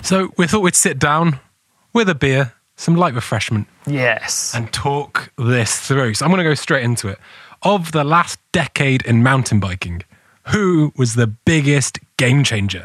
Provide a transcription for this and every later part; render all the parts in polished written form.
So we thought we'd sit down with a beer, some light refreshment, Yes. and talk this through. So I'm going to go straight into it. Of the last decade in mountain biking, who was the biggest game changer?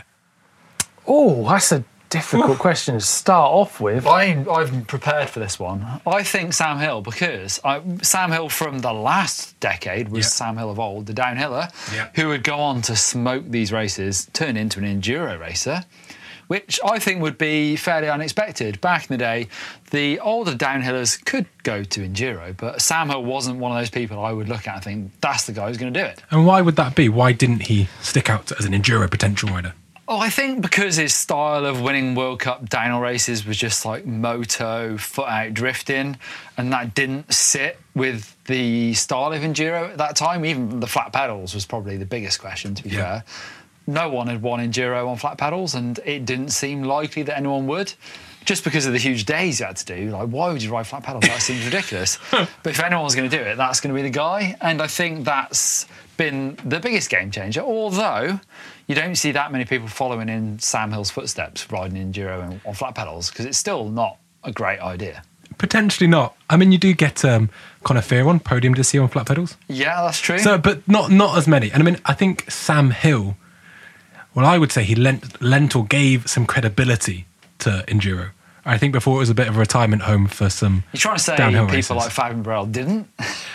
Oh, that's a difficult question to start off with. I've prepared for this one. I think Sam Hill, because Sam Hill from the last decade was Sam Hill of old, the downhiller, who would go on to smoke these races, turn into an enduro racer, which I think would be fairly unexpected. Back in the day, the older downhillers could go to enduro, but Sam Hill wasn't one of those people I would look at and think, that's the guy who's going to do it. And why would that be? Why didn't he stick out as an enduro potential rider? Oh, I think because his style of winning World Cup downhill races was just like moto, foot out drifting, and that didn't sit with the style of enduro at that time. Even the flat pedals was probably the biggest question, to be fair. No one had won enduro on flat pedals, and it didn't seem likely that anyone would, just because of the huge days you had to do. Like, why would you ride flat pedals? That seems ridiculous. But if anyone's going to do it, that's going to be the guy. And I think that's been the biggest game changer, although you don't see that many people following in Sam Hill's footsteps riding enduro on flat pedals, because it's still not a great idea. Potentially not. I mean, you do get Conor Fear on podium this year on flat pedals. Yeah, that's true. So, but not as many. And I mean, I think Sam Hill, well, I would say he lent or gave some credibility to enduro. I think before it was a bit of a retirement home for some You're trying to say downhill people races. like Fabian Barrel didn't?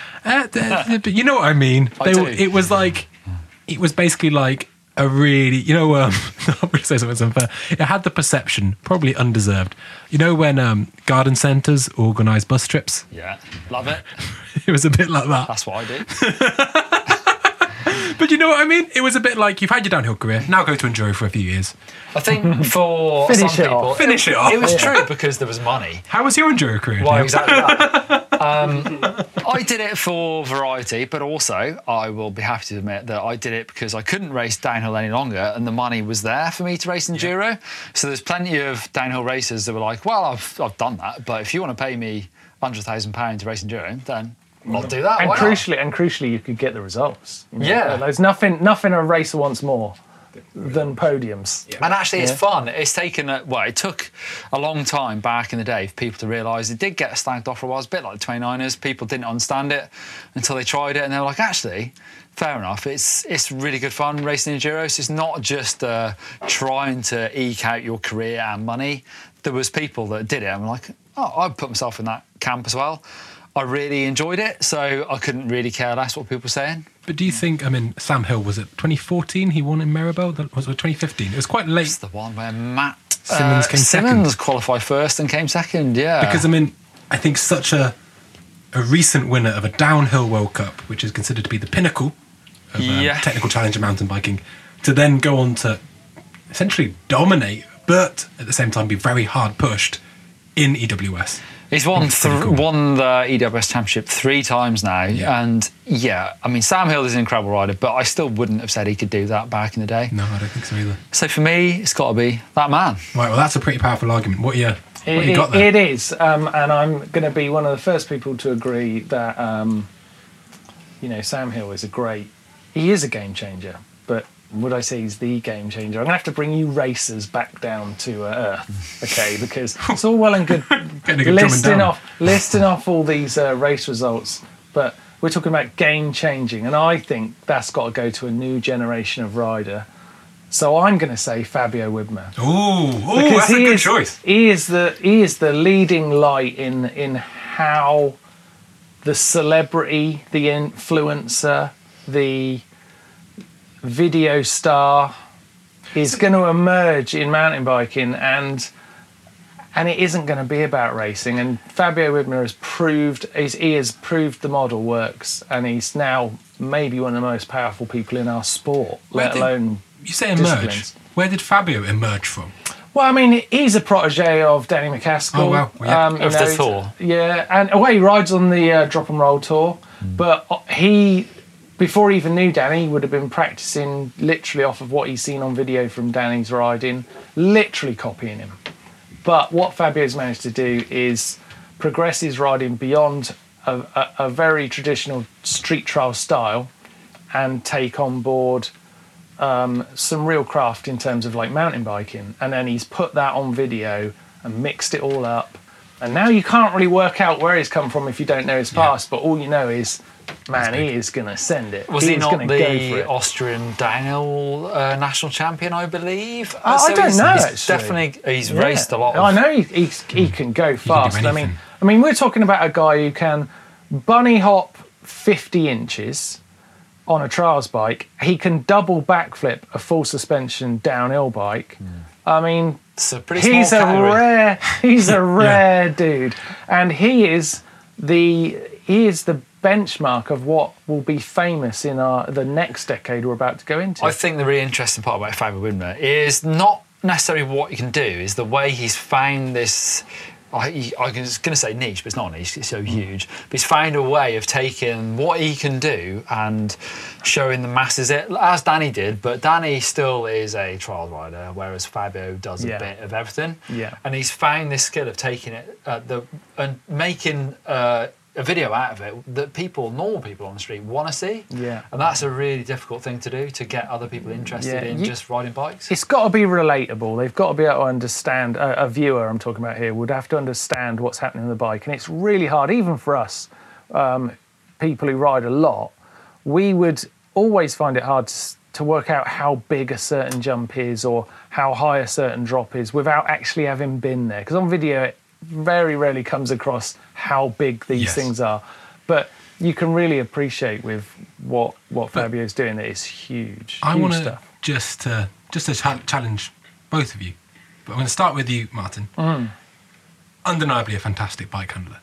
But you know what I mean. It was basically like a really, I'm going to say something that's unfair. It had the perception, probably undeserved. You know when garden centres organise bus trips? Yeah, love it. It was a bit like that. That's what I do. But you know what I mean? It was a bit like, you've had your downhill career, now go to enduro for a few years. I think for Finish some it people, off. Finish it off. It was true because there was money. How was your enduro career? Well, Neil? exactly that. I did it for variety, but also I will be happy to admit that I did it because I couldn't race downhill any longer, and the money was there for me to race enduro. So there's plenty of downhill racers that were like, well, I've done that, but if you want to pay me £100,000 to race enduro, then I'll do that. And Why not? crucially, you could get the results. Yeah. There's nothing a racer wants more than podiums. And actually, it's fun. It's taken, it took a long time back in the day for people to realise it did get slagged off for a while. It's a bit like the 29ers. People didn't understand it until they tried it, and they were like, actually, fair enough. It's really good fun racing enduros. It's not just trying to eke out your career and money. There was people that did it, and were like, oh, I'd put myself in that camp as well. I really enjoyed it, so I couldn't really care less what people were saying. But do you think, Sam Hill, was it 2014 he won in Maribel? Was it 2015? It was quite late. It's the one where Matt Simmons came second. Simmons qualified first and came second, yeah. Because, I think such a recent winner of a downhill World Cup, which is considered to be the pinnacle of technical challenge in mountain biking, to then go on to essentially dominate, but at the same time be very hard pushed in EWS. He's won the EWS Championship 3 times now. Yeah. And, Sam Hill is an incredible rider, but I still wouldn't have said he could do that back in the day. No, I don't think so either. So for me, it's got to be that man. Right, well, that's a pretty powerful argument. What you got there? It is, and I'm going to be one of the first people to agree that, Sam Hill is he is a game changer, but would I say he's the game changer? I'm going to have to bring you racers back down to earth, okay? Because it's all well and good listing off all these race results, but we're talking about game changing, and I think that's got to go to a new generation of rider. So I'm going to say Fabio Wibmer. Ooh, that's a good choice. He is the leading light in how the celebrity, the influencer, the video star is going to emerge in mountain biking, and it isn't going to be about racing. And Fabio Wibmer has proved the model works, and he's now maybe one of the most powerful people in our sport, let alone you say emerge. disciplines. Where did Fabio emerge from? Well, he's a protege of Danny McCaskill. Oh, wow. Yeah. Of the tour. Yeah, and he rides on the Drop and Roll tour, but before he even knew Danny, he would have been practicing literally off of what he's seen on video from Danny's riding, literally copying him. But what Fabio's managed to do is progress his riding beyond a very traditional street trial style and take on board some real craft in terms of like mountain biking, and then he's put that on video and mixed it all up, and now you can't really work out where he's come from if you don't know his past, but all you know is, man, he is going to send it. Was he not the Austrian downhill national champion, I believe? I don't know, he's definitely, he's raced a lot. I know he can go fast. I mean, we're talking about a guy who can bunny hop 50 inches on a trials bike. He can double backflip a full suspension downhill bike. I mean, it's a pretty small category. He's a rare dude, and he is the benchmark of what will be famous in the next decade we're about to go into. I think the really interesting part about Fabio Wibmer is not necessarily what he can do, is the way he's found this. I was going to say niche, but it's not niche, it's so huge. But he's found a way of taking what he can do and showing the masses it, as Danny did. But Danny still is a trial rider, whereas Fabio does a bit of everything. Yeah. And he's found this skill of taking it and making a video out of it that normal people on the street want to see. Yeah. And that's a really difficult thing to do, to get other people interested in just riding bikes. It's got to be relatable. They've got to be able to understand, a viewer I'm talking about here would have to understand what's happening on the bike. And it's really hard, even for us, people who ride a lot, we would always find it hard to work out how big a certain jump is or how high a certain drop is without actually having been there. Because on video, it very rarely comes across how big these things are, but you can really appreciate with what Fabio's doing. That is huge. I want to just to challenge both of you, but I'm going to start with you, Martin. Undeniably a fantastic bike handler,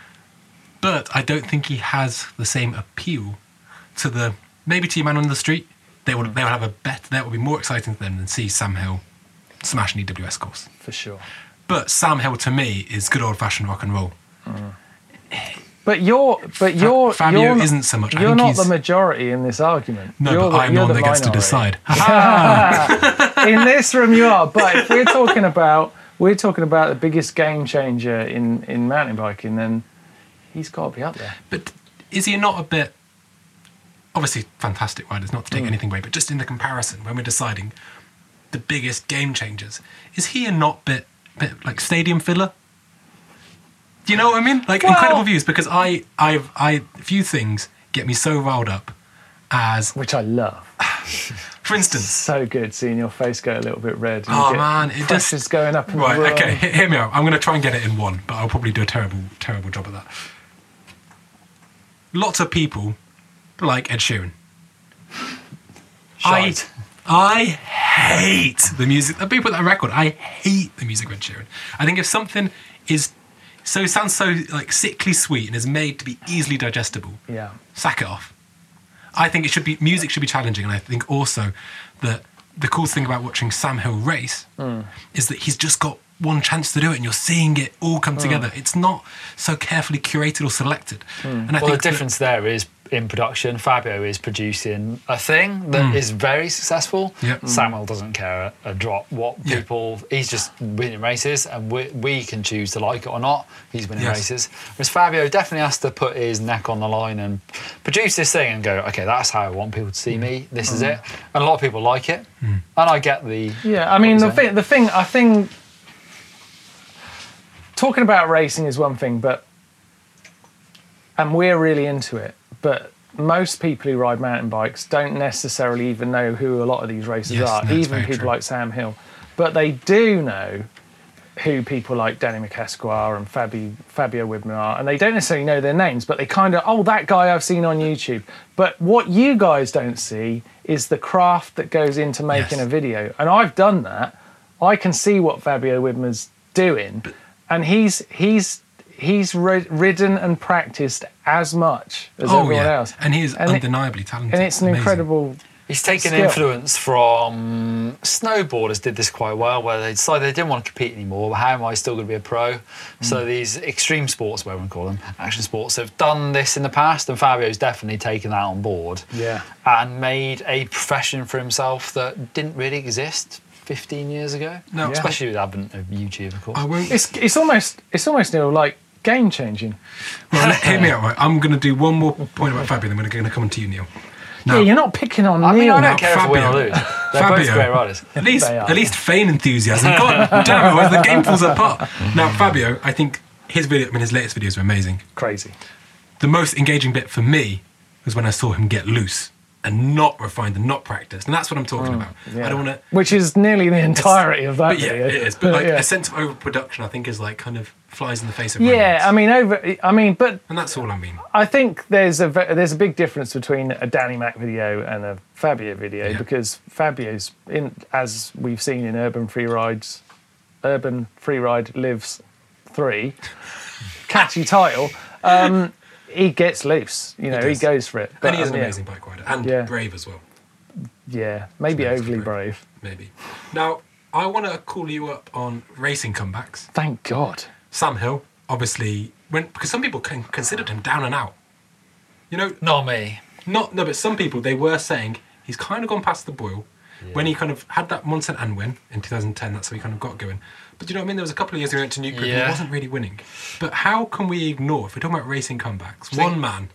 but I don't think he has the same appeal to your man on the street. They will have a bet that will be more exciting to them than see Sam Hill smash an EWS course for sure. But Sam Hill to me is good old-fashioned rock and roll. But Fabio isn't so much. You're not the majority in this argument. No, but I'm the one that gets to decide. In this room, you are. But if we're talking about the biggest game changer in mountain biking, then he's got to be up there. But is he not a bit? Obviously, fantastic riders, not to take anything away, but just in the comparison when we're deciding the biggest game changers, is he not bit like stadium filler? Do you know what I mean? Like incredible views, because I few things get me so riled up as, which I love. For instance, so good seeing your face go a little bit red. And it pressure's going up. Right, okay, hear me out. I'm going to try and get it in one, but I'll probably do a terrible job of that. Lots of people like Ed Sheeran. I hate the music. Let me put that on record. I hate the music of Ed Sheeran. I think if something sounds so like sickly sweet and is made to be easily digestible, sack it off. I think music should be challenging, and I think also that the cool thing about watching Sam Hill race is that he's just got one chance to do it, and you're seeing it all come together. It's not so carefully curated or selected. And I think the difference there is in production. Fabio is producing a thing that is very successful. Samuel doesn't care a drop what people. He's just winning races, and we can choose to like it or not. He's winning races. Whereas Fabio definitely has to put his neck on the line and produce this thing and go, okay, that's how I want people to see me. This is it. And a lot of people like it, and I get the. Yeah, I mean the thing. I think talking about racing is one thing, and we're really into it. But most people who ride mountain bikes don't necessarily even know who a lot of these racers are, even people like Sam Hill. But they do know who people like Danny McEsquire are and Fabio Wibmer are, and they don't necessarily know their names, but they kind of, that guy I've seen on YouTube. But what you guys don't see is the craft that goes into making a video. And I've done that. I can see what Fabio Wibmer's doing, and he's ridden and practiced as much as everyone else. And he is undeniably talented. And it's an incredible He's taken skill. Influence from snowboarders did this quite well, where they decided they didn't want to compete anymore. How am I still going to be a pro? So these extreme sports, whatever we call them, action sports, have done this in the past, and Fabio's definitely taken that on board and made a profession for himself that didn't really exist 15 years ago. No, especially with the advent of YouTube, of course. It's almost Neil, like game changing. Well, hear me out, right? I'm going to do one more point about Fabio, then we're going to come on to you, Neil. Now, you're not picking on I mean, Neil. I don't care if we win or Fabio. lose. They're both great riders. At least, They are. at least feign enthusiasm. God damn it, as the game falls apart. Now, Fabio, I think his latest videos are amazing. Crazy. The most engaging bit for me was when I saw him get loose and not refined and not practiced. And that's what I'm talking about. Yeah. I don't want to... Which is nearly the entirety of that But yeah, video. it is. But like yeah. a sense of overproduction, I think, is like kind of flies in the face of romance. Yeah, but And that's all I mean. I think there's a big difference between a Danny Mac video and a Fabio video because Fabio's as we've seen in Urban Freeride Lives 3, catchy title. He gets loose, he does. goes for it. And he is an amazing bike rider and brave as well. Yeah, maybe Makes overly him brave. Maybe. Now, I want to call you up on racing comebacks. Thank God. Sam Hill, obviously, because some people considered him down and out. Not me. But some people, they were saying he's kind of gone past the boil. When he kind of had that Mont Saint Anne win in 2010, that's how he kind of got going. But you know what I mean? There was a couple of years he went to Newcastle and he wasn't really winning. But how can we ignore, if we're talking about racing comebacks, one man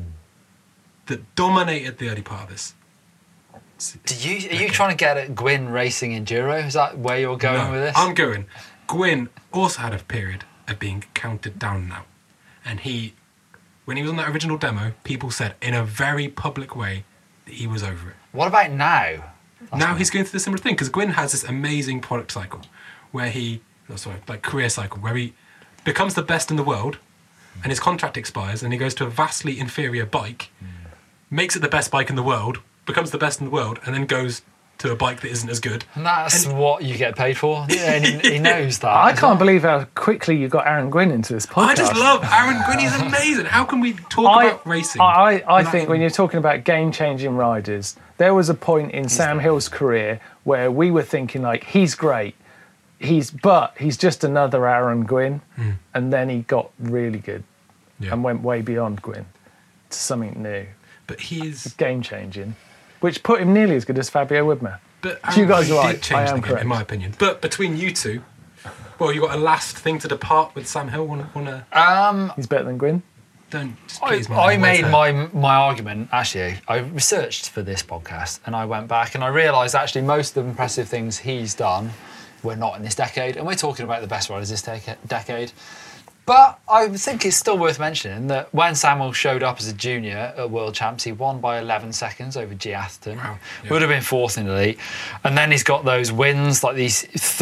that dominated the early part of this? Are you trying to get at Gwyn Racing Enduro? Is that where you're going with this? I'm going. Gwyn also had a period of being counted down and out. And when he was on that original demo, people said in a very public way that he was over it. What about now? Now he's going through the similar thing because Gwyn has this amazing product cycle where career cycle where he becomes the best in the world and his contract expires and he goes to a vastly inferior bike, makes it the best bike in the world, becomes the best in the world, and then goes to a bike that isn't as good. And that's what you get paid for. Yeah, and he knows that. I can't believe how quickly you got Aaron Gwyn into this podcast. I just love Aaron Gwyn. He's amazing. How can we talk about racing? I think when you're talking about game-changing riders, there was a point in Sam Hill's career where we were thinking like, he's great, but he's just another Aaron Gwyn, and then he got really good and went way beyond Gwyn to something new. But he's game-changing, which put him nearly as good as Fabio Woodmere. But So you guys are right. did change I am the game, correct. in my opinion. But between you two, well, you got a last thing to depart with Sam Hill. Wanna He's better than Gwyn. don't just please I made my argument, actually. I researched for this podcast and I went back and I realised actually most of the impressive things he's done were not in this decade. And we're talking about the best riders this decade. But I think it's still worth mentioning that when Samuel showed up as a junior at World Champs, he won by 11 seconds over G. Atherton. Wow. Yeah. Would have been fourth in the elite. And then he's got those wins, like these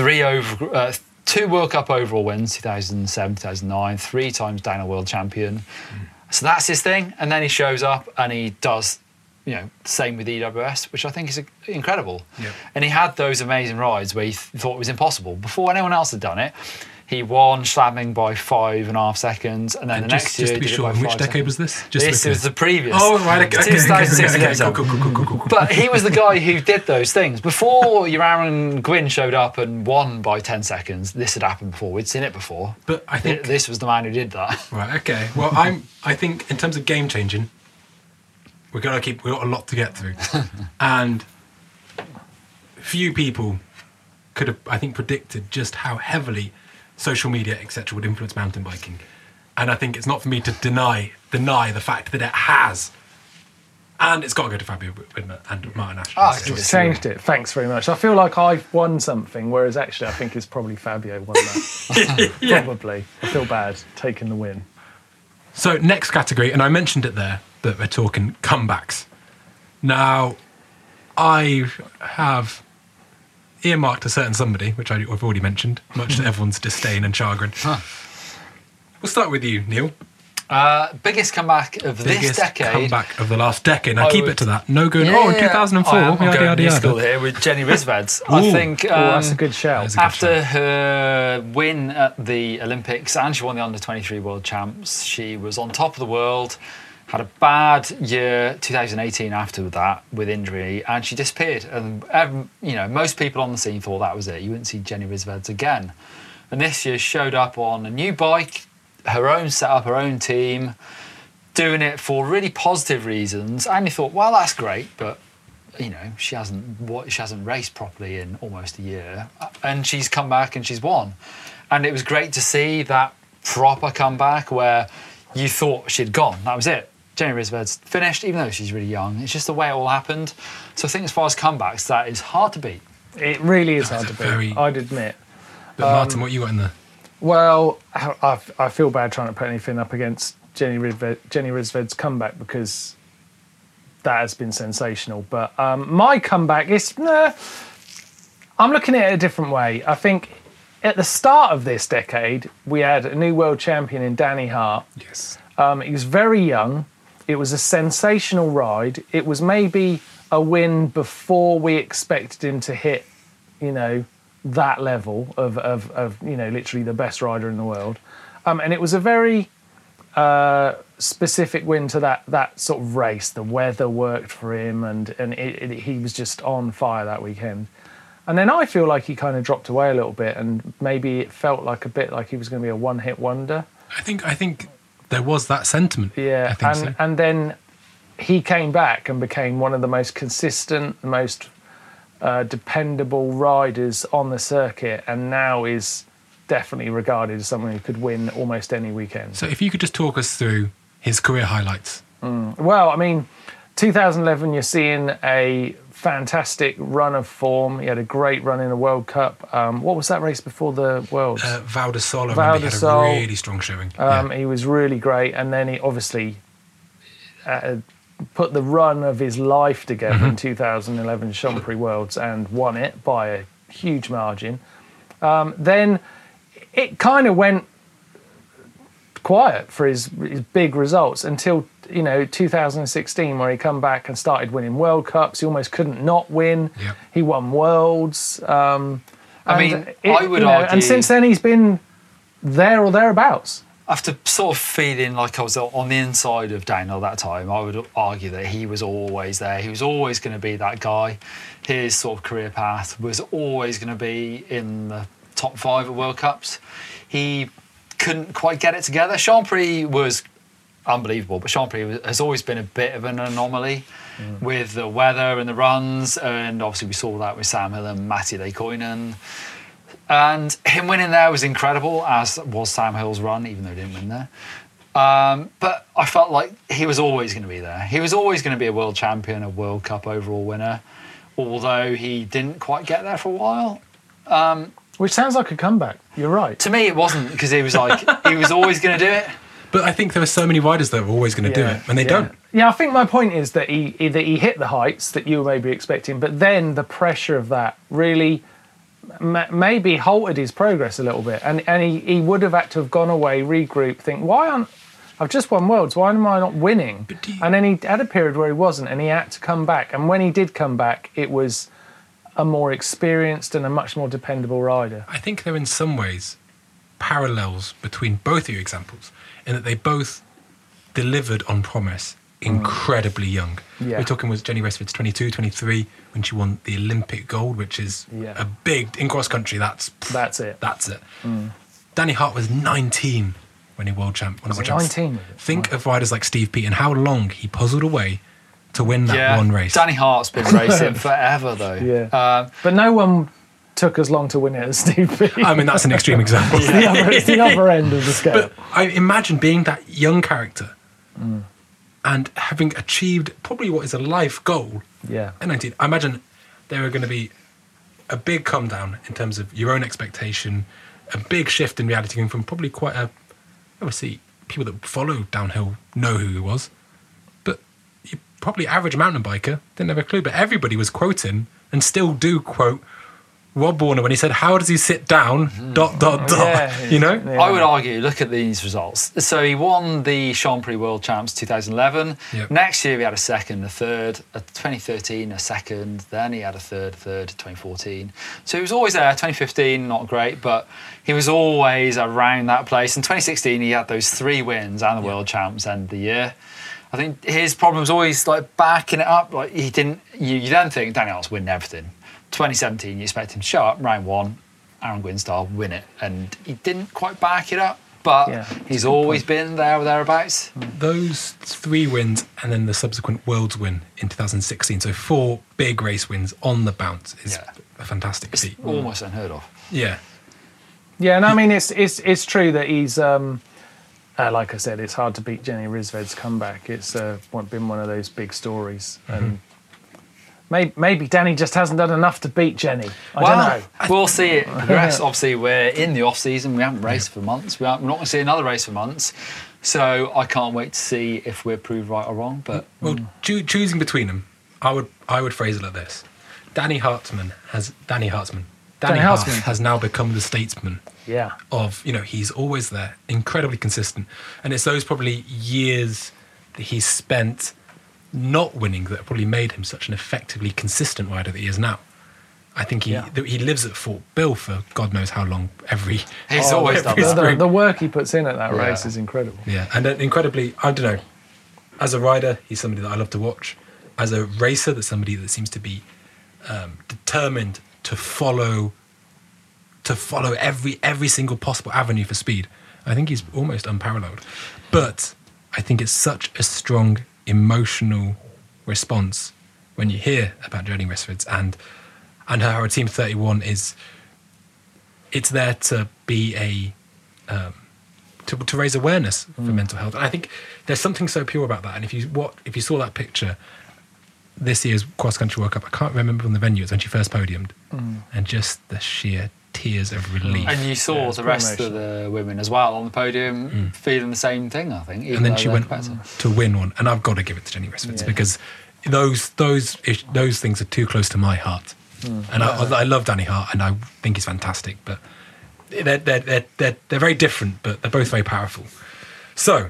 2 World Cup overall wins, 2007, 2009, 3 times Daniel World Champion. So that's his thing. And then he shows up and he does, same with EWS, which I think is incredible. Yeah. And he had those amazing rides where he thought it was impossible. Before anyone else had done it, he won Schladming by 5.5 seconds, and then the next year just to be he did sure, it by which 5 decade was this? Just this was the previous. Oh, right, okay. 2006 Okay, ago. cool. But he was the guy who did those things. Before your Aaron Gwyn showed up and won by 10 seconds, this had happened before. We'd seen it before. But I think this was the man who did that. Right, okay. Well, I think in terms of game changing, we've got a lot to get through. And few people could have, I think, predicted just how heavily social media, etc., would influence mountain biking. And I think it's not for me to deny the fact that it has. And it's got to go to Fabio Woodmere and Martin Ashley. It's changed it. Thanks very much. I feel like I've won something, whereas actually I think it's probably Fabio won that. Probably. I feel bad taking the win. So next category, and I mentioned it there, that we're talking comebacks. Now, I have earmarked a certain somebody, which I've already mentioned, much to everyone's disdain and chagrin. We'll start with you, Neil. Biggest comeback of this decade. Comeback of the last decade. Now keep it to that. No good. In 2004. I'm yada, going yada, new yada. school here with Jenny Rizveds. I think that's a good shout. That's a good after her win at the Olympics and she won the Under-23 World Champs, she was on top of the world. Had a bad year, 2018, after that with injury, and she disappeared. And most people on the scene thought that was it. You wouldn't see Jenny Rizveds again. And this year showed up on a new bike, her own setup, her own team, doing it for really positive reasons. And you thought, well, that's great, but she hasn't raced properly in almost a year, and she's come back and she's won. And it was great to see that proper comeback where you thought she'd gone. That was it. Jenny Rissved's finished, even though she's really young. It's just the way it all happened. So I think as far as comebacks, that is hard to beat. It really is hard to beat, I'd admit. But Martin, what you got in there? Well, I feel bad trying to put anything up against Jenny Rissved's comeback because that has been sensational. But my comeback is... I'm looking at it a different way. I think at the start of this decade, we had a new world champion in Danny Hart. Yes. He was very young. It was a sensational ride. It was maybe a win before we expected him to hit, that level of literally the best rider in the world. And it was a very specific win to that sort of race. The weather worked for him, and he was just on fire that weekend. And then I feel like he kind of dropped away a little bit, and maybe it felt like a bit like he was going to be a one-hit wonder. I think there was that sentiment. Yeah, and then he came back and became one of the most consistent, most dependable riders on the circuit, and now is definitely regarded as someone who could win almost any weekend. So if you could just talk us through his career highlights. Well, I mean, 2011, you're seeing a fantastic run of form. He had a great run in the World Cup. What was that race before the Worlds? Val di Sole. He had a really strong showing. He was really great, and then he obviously put the run of his life together in 2011 Chambéry Worlds and won it by a huge margin. Then it kind of went quiet for his big results until 2016, where he come back and started winning World Cups. He almost couldn't not win. Yep. He won Worlds. I would argue, and since then he's been there or thereabouts. After sort of feeling like I was on the inside of Daniel that time, I would argue that he was always there. He was always going to be that guy. His sort of career path was always going to be in the top 5 at World Cups. He couldn't quite get it together. Chambéry was unbelievable, but Chambéry has always been a bit of an anomaly with the weather and the runs, and obviously we saw that with Sam Hill and Matti Leikoinen. And him winning there was incredible, as was Sam Hill's run, even though he didn't win there. But I felt like he was always going to be there. He was always going to be a world champion, a World Cup overall winner, although he didn't quite get there for a while. Which sounds like a comeback. You're right. To me, it wasn't, because he was always going to do it. But I think there are so many riders that are always going to do it, and they don't. Yeah, I think my point is that he hit the heights that you were maybe expecting, but then the pressure of that really maybe halted his progress a little bit, and he would have had to have gone away, regroup, think, I've just won Worlds, why am I not winning? And then he had a period where he wasn't, and he had to come back, and when he did come back, it was a more experienced and a much more dependable rider. I think there are in some ways parallels between both of your examples, in that they both delivered on promise incredibly young. Yeah. We're talking with Jenny Rissved's 22, 23 when she won the Olympic gold, which is a big, in cross country, that's it. Danny Hart was 19 when he world champ. Was he 19? Think of riders like Steve Peat and how long he puzzled away to win that one race. Danny Hart's been racing forever, though. Yeah. But no one took as long to win it as Steve Peat. I mean, that's an extreme example. It's the other end of the scale. But I imagine being that young character and having achieved probably what is a life goal at 19. I imagine there are going to be a big come down in terms of your own expectation, a big shift in reality going from probably quite obviously people that follow downhill know who he was, but you probably average mountain biker didn't have a clue, but everybody was quoting and still do quote Rob Warner when he said, how does he sit down, ... you know? Yeah. I would argue, look at these results. So he won the Chambéry World Champs 2011. Yep. Next year he had a second, a third. 2013, a second. Then he had a third, 2014. So he was always there. 2015, not great, but he was always around that place. In 2016, he had those 3 wins and the World Champs end of the year. I think his problem was always like backing it up. Like he didn't. You then think Danny Hart's winning everything. 2017, you expect him to show up, round 1, Aaron Gwyn style, win it. And he didn't quite back it up, but he's always been there or thereabouts. Those 3 wins and then the subsequent Worlds win in 2016, so 4 big race wins on the bounce is a fantastic feat. Almost unheard of. Yeah. Yeah, and I mean, it's true that he's like I said, it's hard to beat Jenny Rissved's comeback. It's been one of those big stories. And maybe Danny just hasn't done enough to beat Jenny. I don't know. We'll see it progress. Obviously, we're in the off-season. We haven't raced for months. We're not going to see another race for months. So I can't wait to see if we're proved right or wrong. But choosing between them, I would phrase it like this: Danny Hartman has now become the statesman. Yeah. Of he's always there, incredibly consistent, and it's those probably years that he's spent not winning that probably made him such an effectively consistent rider that he is now. I think he lives at Fort Bill for God knows how long. He's always done that. The work he puts in at that race is incredible. Yeah, and incredibly, I don't know. As a rider, he's somebody that I love to watch. As a racer, that's somebody that seems to be determined to follow every single possible avenue for speed. I think he's almost unparalleled. But I think it's such a strong emotional response when you hear about Jenny Rissved and her Team 31 it's there to be to raise awareness for mental health. And I think there's something so pure about that. And if you saw that picture this year's Cross Country World Cup, I can't remember on the venue, it was when she first podiumed, and just the sheer tears of relief. And you saw the rest of the women as well on the podium feeling the same thing, I think. And then she went to win one, and I've got to give it to Jenny Rissved because those things are too close to my heart. And I love Danny Hart, and I think he's fantastic, but they're very different, but they're both very powerful. So,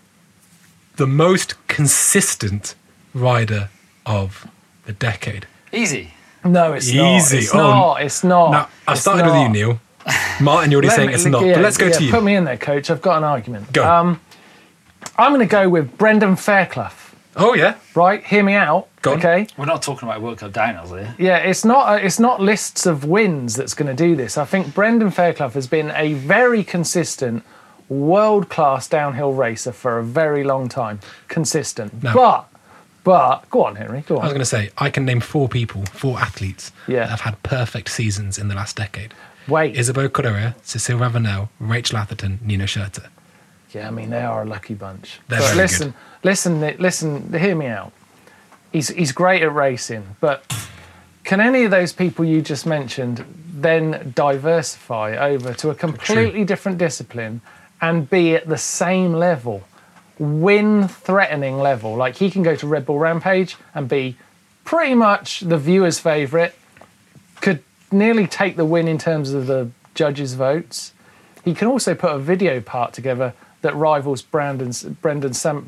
the most consistent rider of the decade. Easy. No, it's Easy. not. It's not. Now, I've started with you, Neil. Martin, you're already saying it's not. But let's go to you. Put me in there, coach. I've got an argument. Go. I'm going to go with Brendan Fairclough. Oh, yeah. Right, hear me out. Go on. Okay. We're not talking about World Cup downhills here. Yeah, it's not lists of wins that's going to do this. I think Brendan Fairclough has been a very consistent, world-class downhill racer for a very long time. Consistent. No. But go on, Henry. Go on. I was going to say, I can name four athletes that have had perfect seasons in the last decade. Wait. Isabeau Correa, Cecile Ravenel, Rachel Atherton, Nina Schurter. Yeah, I mean, they are a lucky bunch. They're but very good. Listen, hear me out. He's great at racing, but can any of those people you just mentioned then diversify over to a completely different discipline and be at the same level, win-threatening level? Like, he can go to Red Bull Rampage and be pretty much the viewer's favourite, could nearly take the win in terms of the judges' votes. He can also put a video part together that rivals Brandon Semenuk.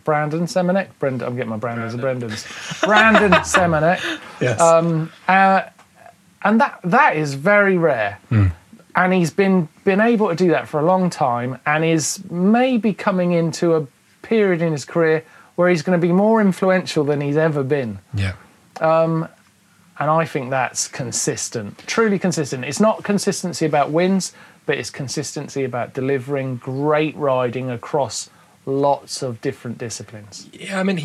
I'm getting my Brandons and Brandons. Brandon Semenuk. Yes. And that is very rare. And he's been able to do that for a long time, and is maybe coming into a period in his career where he's going to be more influential than he's ever been. Yeah. And I think that's consistent, truly consistent. It's not consistency about wins, but it's consistency about delivering great riding across lots of different disciplines. Yeah, I mean,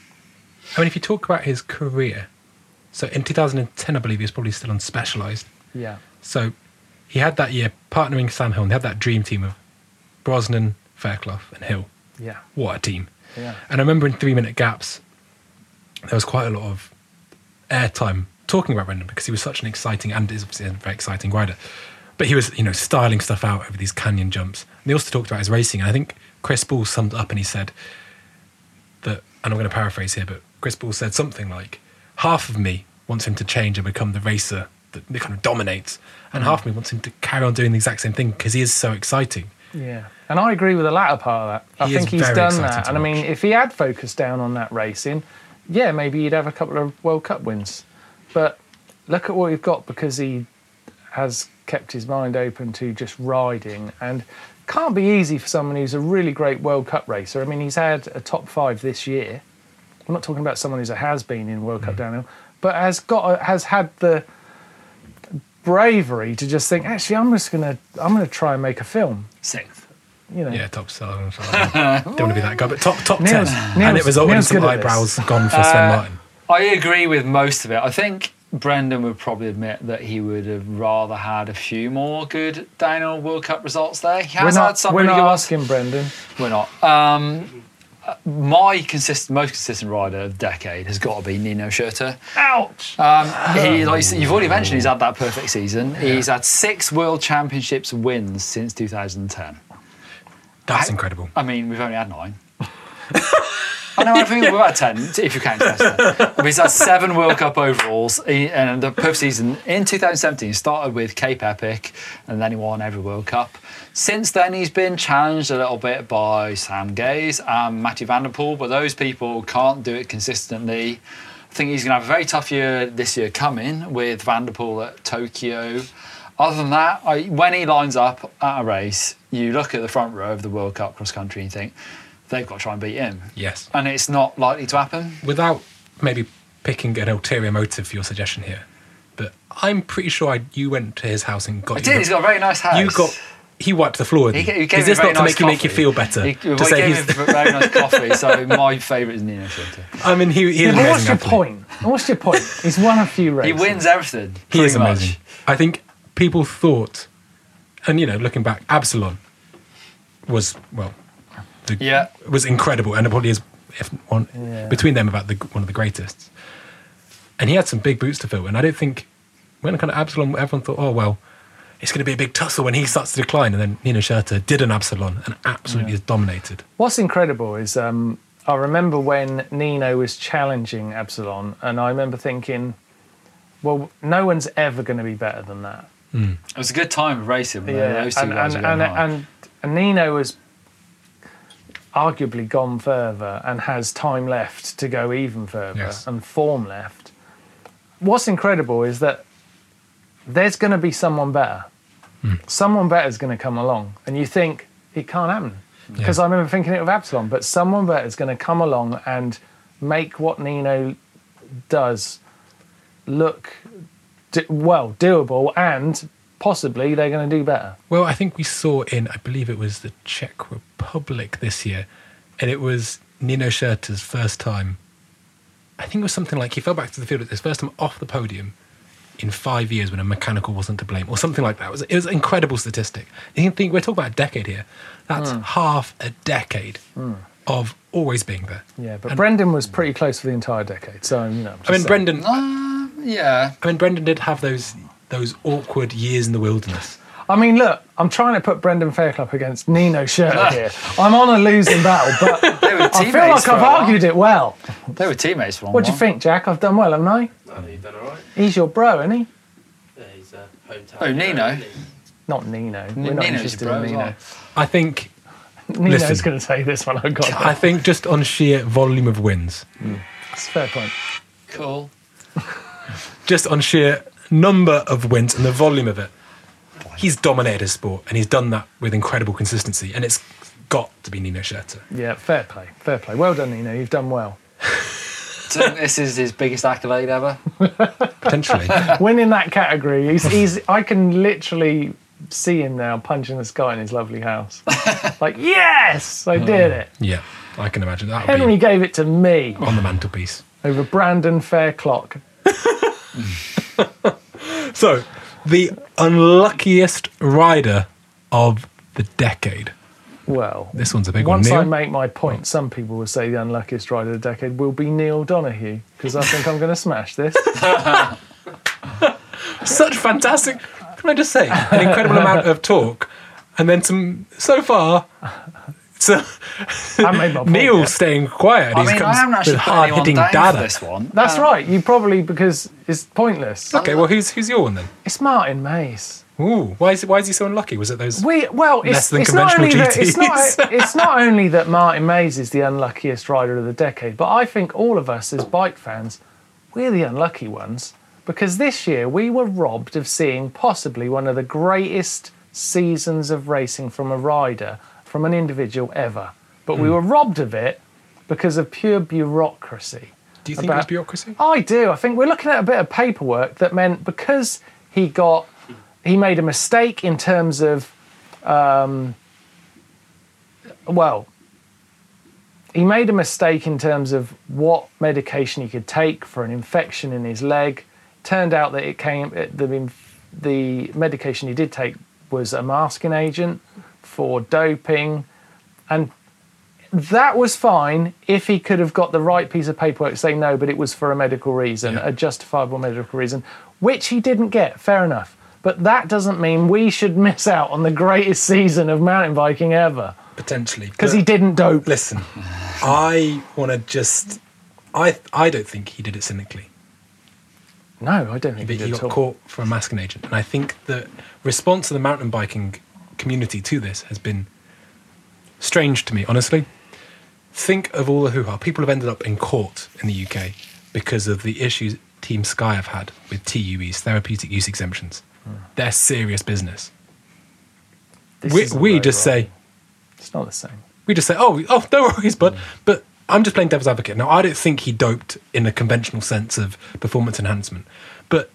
if you talk about his career, so in 2010, I believe he was probably still on Specialized. Yeah. So he had that year partnering Sam Hill, and they had that dream team of Brosnan, Fairclough, and Hill. Yeah. What a team. Yeah. And I remember in 3-minute gaps, there was quite a lot of airtime talking about Brendan because he was such an exciting, and is obviously a very exciting rider. But he was, styling stuff out over these canyon jumps. And they also talked about his racing. And I think Chris Ball summed it up and he said that, and I'm going to paraphrase here, but Chris Ball said something like, half of me wants him to change and become the racer that kind of dominates. And half of me wants him to carry on doing the exact same thing because he is so exciting. Yeah. And I agree with the latter part of that. I think he's done that. And I mean, watch. if he had focused down on that racing, yeah, maybe he'd have a couple of World Cup wins. But look at what we've got, because he has kept his mind open to just riding, and can't be easy for someone who's a really great World Cup racer. I mean, he's had a top 5 this year. I'm not talking about someone who's a has-been in World Cup downhill, but has had the bravery to just think, actually, I'm gonna try and make a film. 6th. Yeah, top 7. Don't want to be that guy, but top 10. And it resulted in some eyebrows gone for Sven Martin. I agree with most of it. I think Brendan would probably admit that he would have rather had a few more good downhill World Cup results there. He has had some really good ones. We're not asking Brendan. We're not. My most consistent rider of the decade has got to be Nino Schurter. Ouch! You've already mentioned he's had that perfect season. Yeah. He's had 6 World Championships wins since 2010. That's incredible. I mean, we've only had 9. I know, I think we've had 10, if you count Leicester. But he's had 7 World Cup overalls, and the perfect season in 2017 started with Cape Epic, and then he won every World Cup. Since then, he's been challenged a little bit by Sam Gaze and Mathieu van der Poel, but those people can't do it consistently. I think he's going to have a very tough year this year coming with Van der Poel at Tokyo. Other than that, when he lines up at a race, you look at the front row of the World Cup cross country and think, they've got to try and beat him. Yes. And it's not likely to happen. Without maybe picking an ulterior motive for your suggestion here, but I'm pretty sure you went to his house and got... I did, he's got a very nice house. He wiped the floor with you. Is this not to make you feel better? He gave me very nice coffee, so my favourite is Nino Schurter. I mean, he is amazing. What's your point? What's your point? He's won a few races. He wins everything. He is amazing. Much. I think people thought, and looking back, Absalon was, was incredible, and it probably is between them about one of the greatest. And he had some big boots to fill, and I don't think when kind of Absalon, everyone thought, oh well, it's going to be a big tussle when he starts to decline, and then Nino Schurter did an Absalon and absolutely has dominated. What's incredible is I remember when Nino was challenging Absalon, and I remember thinking, well, no one's ever going to be better than that. It was a good time of racing. Those two guys were going hard. And Nino has arguably gone further and has time left to go even further and form left. What's incredible is that there's going to be someone better. Someone better is going to come along. And you think, it can't happen. Because I remember thinking it with Absalon, but someone better is going to come along and make what Nino does look, doable, and possibly they're going to do better. Well, I think we saw I believe it was the Czech Republic this year, and it was Nino Schurter's first time. I think it was something like he fell back to the field at his first time off the podium in 5 years when a mechanical wasn't to blame, or something like that. It was an incredible statistic. You can think, we're talking about a decade here. That's half a decade of always being there. Yeah, but Brendan was pretty close for the entire decade, so Brendan. Brendan did have those awkward years in the wilderness. I mean, look, I'm trying to put Brendan Fairclough against Nino Schurter here. I'm on a losing battle, but I feel like I've argued it well. They were teammates for a while. What do you think, Jack? I've done well, haven't I? No, you've done all right. He's your bro, isn't he? Yeah, he's a hometown. Oh, Nino? Not Nino. We're not interested in Nino. I think... Nino's going to say this one. I think just on sheer volume of wins. That's a fair point. Cool. Just on sheer number of wins and the volume of it. He's dominated his sport, and he's done that with incredible consistency, and it's got to be Nino Schurter. Yeah, fair play. Well done, Nino. You've done well. So this is his biggest accolade ever? Potentially. Winning that category, he's. I can literally see him now punching the sky in his lovely house. Like, yes, I did it. Yeah, I can imagine that. Henry gave it to me. On the mantelpiece. Over Brandon Fairclough. So, the unluckiest rider of the decade. Well, this one's a big one. Once I make my point, some people will say the unluckiest rider of the decade will be Neil Donahue, because I think I'm going to smash this. Such fantastic, can I just say, an incredible amount of talk, and then some, so far, so Neil's staying quiet. I haven't actually put anyone down for this one. That's right, you probably, because it's pointless. Okay, well, who's your one then? It's Martin Mays. Ooh, why is he so unlucky? Was it those less than it's conventional GTs? It's not only that Martin Mays is the unluckiest rider of the decade, but I think all of us as bike fans, we're the unlucky ones, because this year we were robbed of seeing possibly one of the greatest seasons of racing from a rider, from an individual ever. But we were robbed of it because of pure bureaucracy. Do you think it was bureaucracy? I do. I think we're looking at a bit of paperwork that meant because he made a mistake in terms of, he made a mistake in terms of what medication he could take for an infection in his leg. turned out that the medication he did take was a masking agent for doping, and that was fine if he could have got the right piece of paperwork saying no, but it was for a medical reason, a justifiable medical reason, which he didn't get. Fair enough. But that doesn't mean we should miss out on the greatest season of mountain biking ever. Potentially. Because he didn't dope. Listen, I want to just... I don't think he did it cynically. No, I don't think But he did he at got all. caught for a masking agent. And I think the response of the mountain biking community to this has been strange to me, honestly. Think of all the hoo-ha. People have ended up in court in the UK because of the issues Team Sky have had with TUEs, therapeutic use exemptions. They're serious business. We just say... It's not the same. We just say, oh, no worries, bud. But I'm just playing devil's advocate. Now, I don't think he doped in a conventional sense of performance enhancement. But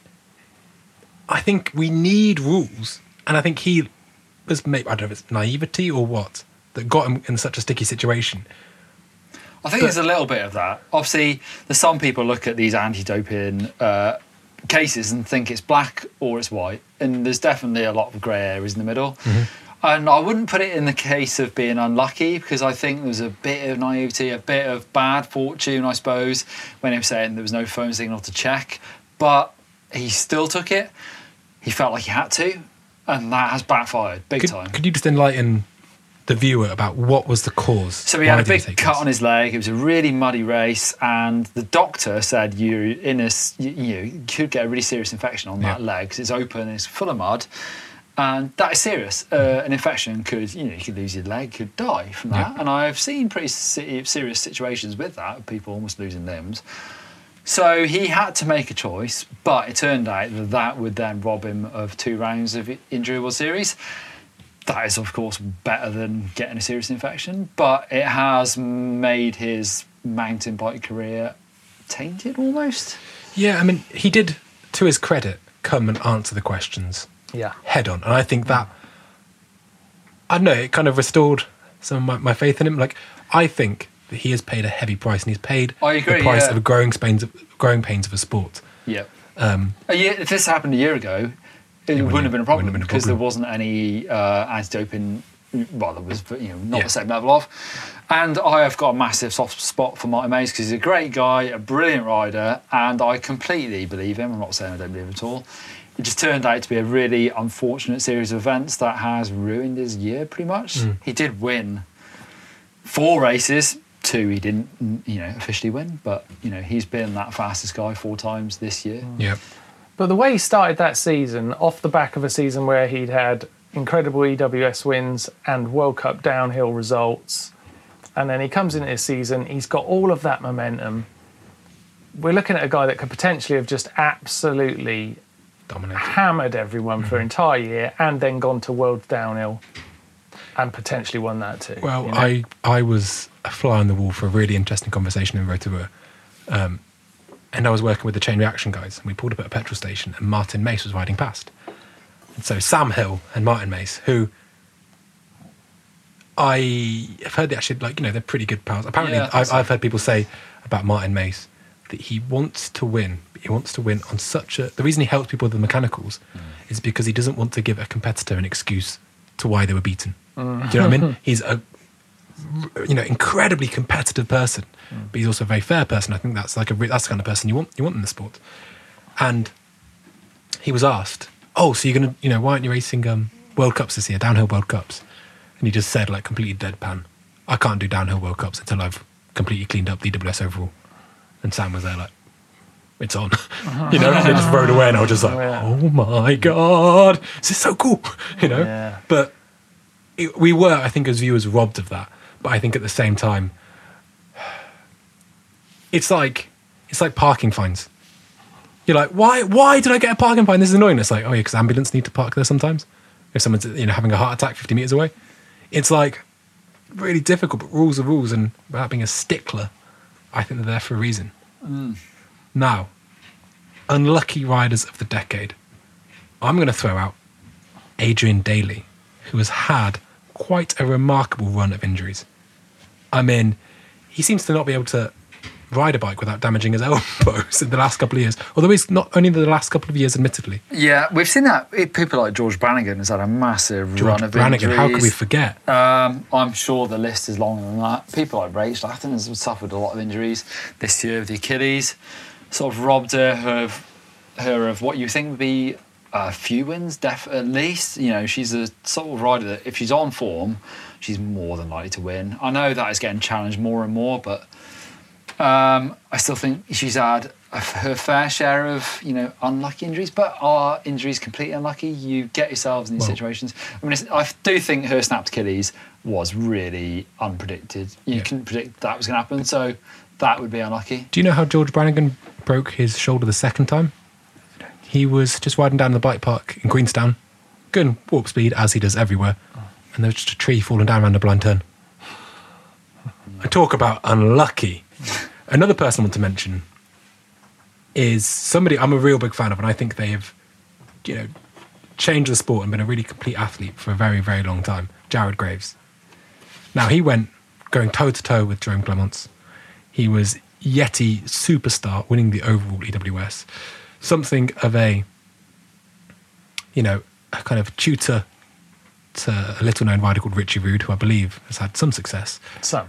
I think we need rules. And I think he was, maybe, I don't know if it's naivety or what, that got him in such a sticky situation. I think there's a little bit of that. Obviously, there's some people look at these anti-doping cases and think it's black or it's white. And there's definitely a lot of grey areas in the middle. Mm-hmm. And I wouldn't put it in the case of being unlucky, because I think there was a bit of naivety, a bit of bad fortune, I suppose, when he was saying there was no phone signal to check. But he still took it. He felt like he had to. And that has backfired big time. Could you just enlighten the viewer about what was the cause? So he had a big cut on his leg. It was a really muddy race, and the doctor said you could get a really serious infection on that leg because it's open, it's full of mud, and that is serious. An infection could, you could lose your leg, could die from that. And I've seen pretty serious situations with that, people almost losing limbs. So he had to make a choice, but it turned out that would then rob him of 2 rounds of Injury World Series. That is, of course, better than getting a serious infection, but it has made his mountain bike career tainted almost. Yeah, I mean, he did, to his credit, come and answer the questions head on. And I think that, I don't know, it kind of restored some of my faith in him. Like, I think that he has paid a heavy price, and he's paid the price of growing pains of a sport. Yeah. If this happened a year ago, it wouldn't have been a problem because there wasn't any anti-doping. Well, there was, not the same level of. And I have got a massive soft spot for Martin Mays because he's a great guy, a brilliant rider, and I completely believe him. I'm not saying I don't believe him at all. It just turned out to be a really unfortunate series of events that has ruined his year pretty much. He did win 4 races. 2 he didn't, officially win, but he's been that fastest guy 4 times this year. Yeah. But the way he started that season, off the back of a season where he'd had incredible EWS wins and World Cup downhill results, and then he comes into this season, he's got all of that momentum. We're looking at a guy that could potentially have just absolutely hammered everyone for an entire year and then gone to World Downhill and potentially won that too. Well, I was a fly on the wall for a really interesting conversation in Rotorua. And I was working with the Chain Reaction guys, and we pulled up at a petrol station, and Martin Mace was riding past. And so Sam Hill and Martin Mace, who I have heard they actually, they're pretty good pals. Apparently, I've heard people say about Martin Mace that he wants to win. He wants to win on the reason he helps people with the mechanicals is because he doesn't want to give a competitor an excuse to why they were beaten. Do you know what I mean? He's a incredibly competitive person, but he's also a very fair person. I think that's that's the kind of person you want in the sport. And he was asked, "Oh, so you're gonna, why aren't you racing World Cups this year, downhill World Cups?" And he just said, completely deadpan, "I can't do downhill World Cups until I've completely cleaned up the EWS overall." And Sam was there it's on, and they just rode away, and I was just oh my god, this is so cool, But we were, I think, as viewers, robbed of that. But I think at the same time, it's like parking fines. You're like, why did I get a parking fine? This is annoying. It's like, oh yeah, because ambulance need to park there sometimes. If someone's having a heart attack 50 meters away, it's really difficult. But rules are rules, and without being a stickler, I think they're there for a reason. Now, unlucky riders of the decade. I'm going to throw out Adrian Daly, who has had quite a remarkable run of injuries. I mean, he seems to not be able to ride a bike without damaging his elbows in the last couple of years. Although it's not only the last couple of years, admittedly. Yeah, we've seen that. People like George Brannigan has had a massive run of injuries. How could we forget? I'm sure the list is longer than that. People like Rachel Atherton has suffered a lot of injuries this year with the Achilles. Sort of robbed her of what you think would be a few wins, at least. You know, she's a sort of rider that if she's on form, she's more than likely to win. I know that is getting challenged more and more, but I still think she's had her fair share of, you know, unlucky injuries. But are injuries completely unlucky? You get yourselves in these situations. I mean, I do think her snapped Achilles was really unpredicted. You couldn't predict that was going to happen, so that would be unlucky. Do you know how George Brannigan broke his shoulder the second time? He was just riding down the bike park in Queenstown, going warp speed as he does everywhere, and there was just a tree falling down around a blind turn. I talk about unlucky. Another person I want to mention is somebody I'm a real big fan of, and I think they have, you know, changed the sport and been a really complete athlete for a very, very long time. Jared Graves. Now, he went going toe-to-toe with Jerome Clements. He was Yeti superstar, winning the overall EWS. Something of a, you know, a kind of tutor to a little-known rider called Richie Rude, who I believe has had some success. Some.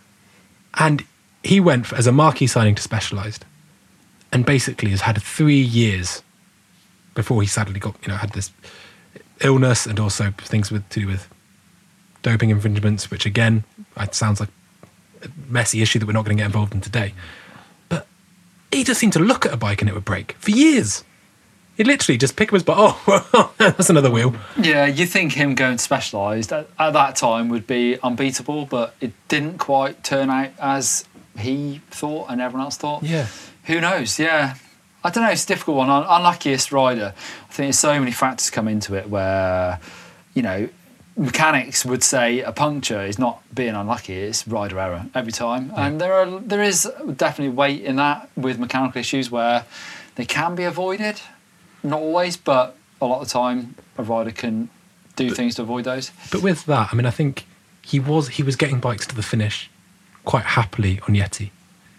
And he went as a marquee signing to Specialized, and basically has had 3 years before he sadly got, you know, had this illness and also things to do with doping infringements, which again, it sounds like a messy issue that we're not going to get involved in today. But he just seemed to look at a bike and it would break for years. He'd literally just pick up his bike. Oh, well, that's another wheel. Yeah, you think him going to Specialized at that time would be unbeatable, but it didn't quite turn out as he thought and everyone else thought. Yeah. Who knows? Yeah. I don't know, it's a difficult one. Unluckiest rider. I think there's so many factors come into it where, you know, mechanics would say a puncture is not being unlucky, it's rider error every time. Yeah. And there is definitely weight in that with mechanical issues where they can be avoided. Not always, but a lot of the time a rider can do things to avoid those. But with that, I mean, I think he was getting bikes to the finish quite happily on Yeti.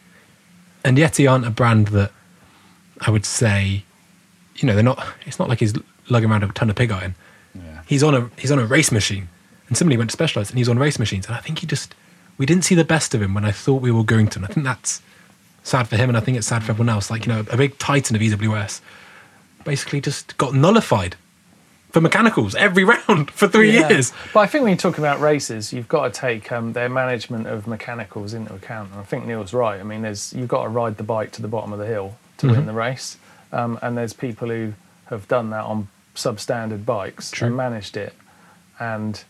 And Yeti aren't a brand that I would say, you know, it's not like he's lugging around a ton of pig iron. Yeah. He's on a race machine. And somebody went to Specialized and he's on race machines. And I think we didn't see the best of him when I thought we were going to. And I think that's sad for him, and I think it's sad for everyone else. Like, you know, a big titan of EWS basically just got nullified for mechanicals every round for 3 years. But I think when you talk about races, you've got to take their management of mechanicals into account. And I think Neil's right. I mean, you've got to ride the bike to the bottom of the hill to win the race. And there's people who have done that on substandard bikes and managed it. And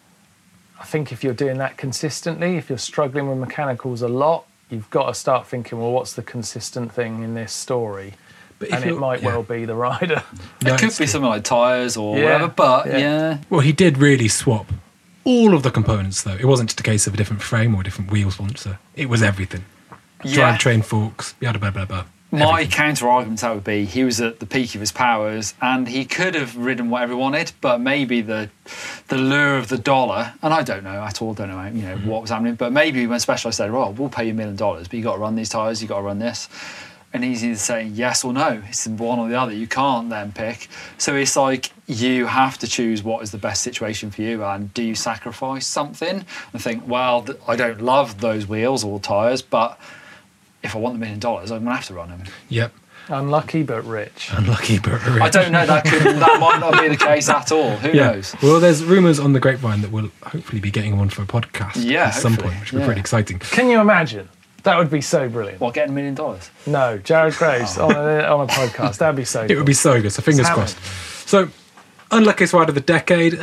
I think if you're doing that consistently, if you're struggling with mechanicals a lot, you've got to start thinking, well, what's the consistent thing in this story? And it might well be the rider. No, it could be something like tyres or whatever, but Well, he did really swap all of the components, though. It wasn't just a case of a different frame or a different wheel sponsor. It was everything. Drivetrain, forks, blah, blah, blah, blah. My counter-argument to that would be he was at the peak of his powers and he could have ridden whatever he wanted, but maybe the lure of the dollar, and I don't know at all, don't know, you know, what was happening, but maybe when Specialized said, well, we'll pay you $1 million, but you got to run these tyres, you got to run this. And he's either saying yes or no. It's one or the other. You can't then pick. So it's like you have to choose what is the best situation for you, and do you sacrifice something and think, well, I don't love those wheels or tyres, but if I want the $1 million, I'm going to have to run them. Yep. Unlucky but rich. Unlucky but rich. I don't know. That might not be the case at all. Who knows? Well, there's rumours on the grapevine that we'll hopefully be getting one for a podcast at some point, which would be pretty exciting. Can you imagine? That would be so brilliant. What, getting $1 million? No, Jared Graves on a podcast. That'd be so good. It would be so good. So fingers crossed. So, unluckiest rider of the decade.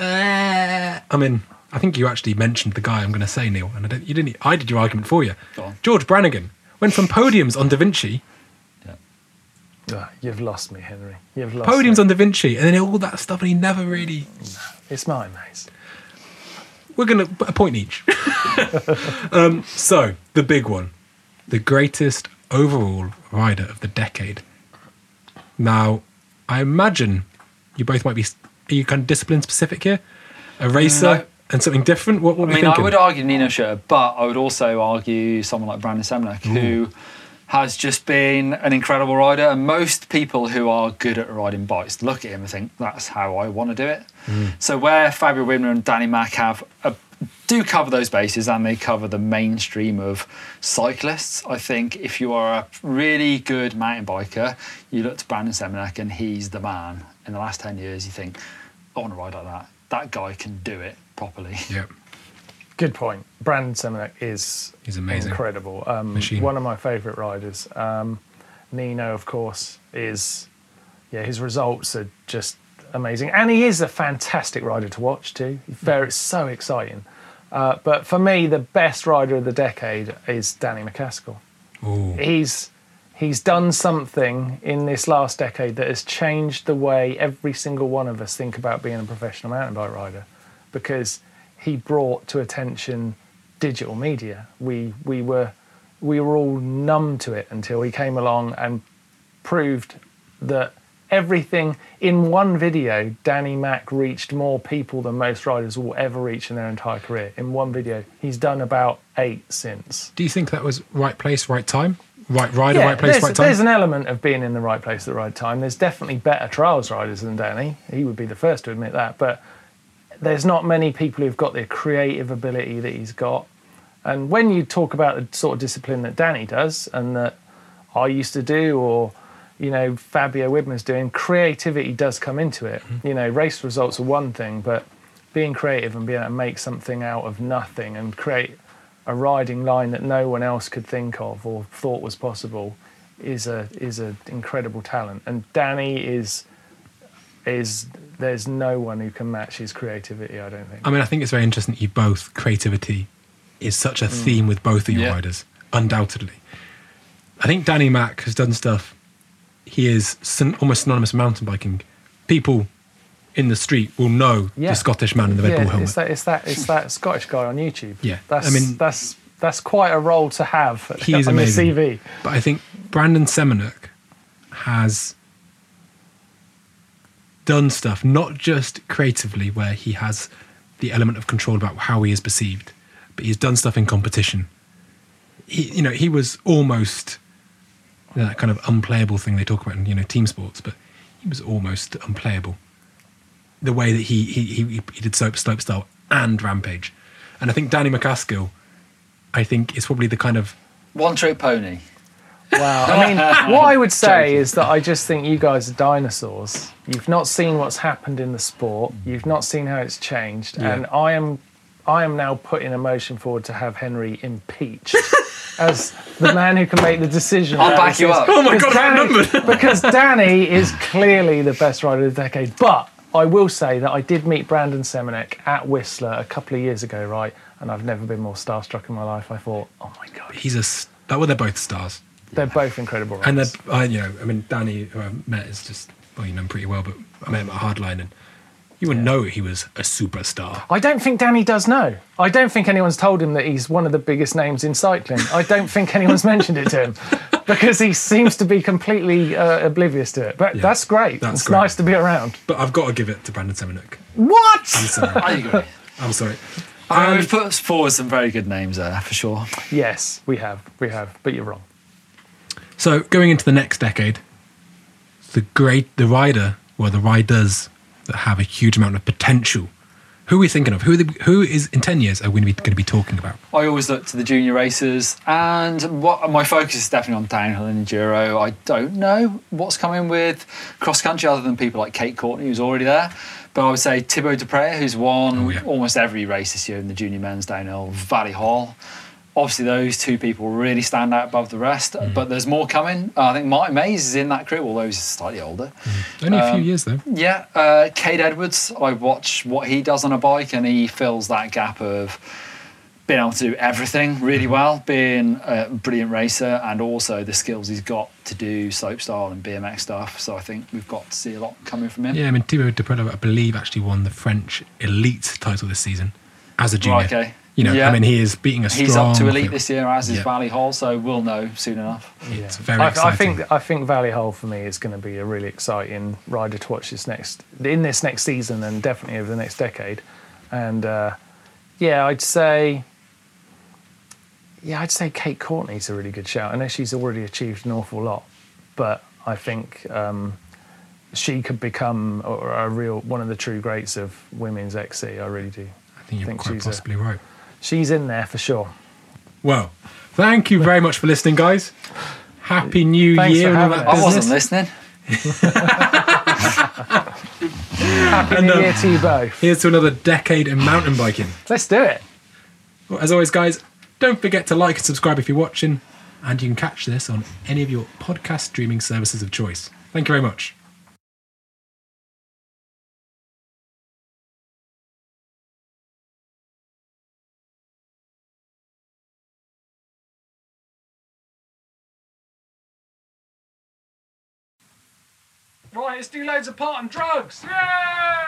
I mean, I think you actually mentioned the guy I'm going to say, Neil, and I did your argument for you. Go on. George Brannigan went from podiums on Da Vinci. You've lost me, Henry. You've lost Podiums me. on Da Vinci, and then all that stuff, and he never really. No, it's mine, mate. We're going to put a point each. So, the big one. The greatest overall rider of the decade. Now, I imagine you both might be... Are you kind of discipline specific here? A racer and something different? What are we thinking? I would argue Nino Schurter, but I would also argue someone like Brandon Semeniuk, who has just been an incredible rider, and most people who are good at riding bikes look at him and think, that's how I want to do it. So where Fabio Wibmer and Danny Mack do cover those bases, and they cover the mainstream of cyclists, I think if you are a really good mountain biker, you look to Brandon Semenuk and he's the man. In the last 10 years, you think, I want to ride like that. That guy can do it properly. Yep. Good point. Brandon Semenuk is He's amazing. incredible. Machine. One of my favourite riders. Nino, of course, his results are just amazing. And he is a fantastic rider to watch too. It's so exciting. But for me, the best rider of the decade is Danny McCaskill. Ooh. He's done something in this last decade that has changed the way every single one of us think about being a professional mountain bike rider, because he brought to attention digital media. We were all numb to it until he came along and proved that everything in one video. Danny Mack reached more people than most riders will ever reach in their entire career. In one video, he's done about 8 since. Do you think that was right place, right time? Right rider, right place, right time? There's an element of being in the right place at the right time. There's definitely better trials riders than Danny. He would be the first to admit that. But there's not many people who've got the creative ability that he's got. And when you talk about the sort of discipline that Danny does and that I used to do, or, you know, Fabio Wibmer's doing, creativity does come into it. You know, race results are one thing, but being creative and being able to make something out of nothing and create a riding line that no one else could think of or thought was possible is a incredible talent. And Danny is there's no one who can match his creativity, I don't think. I mean, I think it's very interesting that you both, creativity is such a theme with both of your riders, undoubtedly. I think Danny Mack has done stuff. He is almost synonymous with mountain biking. People in the street will know the Scottish man in the Red Bull helmet. It's that Scottish guy on YouTube. Yeah, that's quite a role to have he is on amazing. the CV. But I think Brandon Semenuk has done stuff not just creatively, where he has the element of control about how he is perceived, but he's done stuff in competition. He was almost that kind of unplayable thing they talk about in team sports, but he was almost unplayable. The way that he did slopestyle and rampage, and I think Danny McCaskill, I think, is probably the kind of one-trick pony. Wow. I mean, what I would say is that I just think you guys are dinosaurs. You've not seen what's happened in the sport. You've not seen how it's changed. Yeah. And I am now putting a motion forward to have Henry impeached as the man who can make the decision. I'll back you up. Oh my God, because Danny is clearly the best rider of the decade. But I will say that I did meet Brandon Semenuk at Whistler a couple of years ago, right? And I've never been more starstruck in my life. I thought, oh my God. They're both stars. They're both incredible riders. And Danny, who I met, is just, well, you know him pretty well, but I met him at Hardline, and you wouldn't know he was a superstar. I don't think Danny does know. I don't think anyone's told him that he's one of the biggest names in cycling. I don't think anyone's mentioned it to him, because he seems to be completely oblivious to it. But that's great. It's great. Nice to be around. But I've got to give it to Brandon Semenuk. What? I'm sorry. I agree. I'm sorry. We've put forward some very good names there, for sure. Yes, we have. But you're wrong. So going into the next decade, the riders that have a huge amount of potential, who are we thinking of? Who is in 10 years are we going to be talking about? I always look to the junior racers, and my focus is definitely on downhill and enduro. I don't know what's coming with cross country other than people like Kate Courtney, who's already there. But I would say Thibaut Dupré, who's won almost every race this year in the junior men's downhill, Valley Hall. Obviously, those two people really stand out above the rest, but there's more coming. I think Martin Mays is in that group, although he's slightly older. Only a few years, though. Yeah. Cade Edwards, I watch what he does on a bike, and he fills that gap of being able to do everything really well, being a brilliant racer, and also the skills he's got to do slopestyle and BMX stuff. So I think we've got to see a lot coming from him. Yeah, I mean, Thibaut Dupré, I believe, actually won the French Elite title this season as a junior. Right, okay. I mean, he is beating a strong... He's up to Elite this year, as is Valley Hall, so we'll know soon enough. It's very exciting. I think Valley Hall, for me, is going to be a really exciting rider to watch this next season, and definitely over the next decade. And, I'd say... Yeah, I'd say Kate Courtney's a really good shout. I know she's already achieved an awful lot, but I think she could become a real one of the true greats of women's XC. I really do. I think you're quite possibly right. She's in there for sure. Well, thank you very much for listening, guys. Happy New Thanks Year for and all having that I business. wasn't listening. Happy New Year to you both. Here's to another decade in mountain biking. Let's do it. Well, as always, guys, don't forget to like and subscribe if you're watching, and you can catch this on any of your podcast streaming services of choice. Thank you very much. Right, let's do loads of part and drugs. Yeah!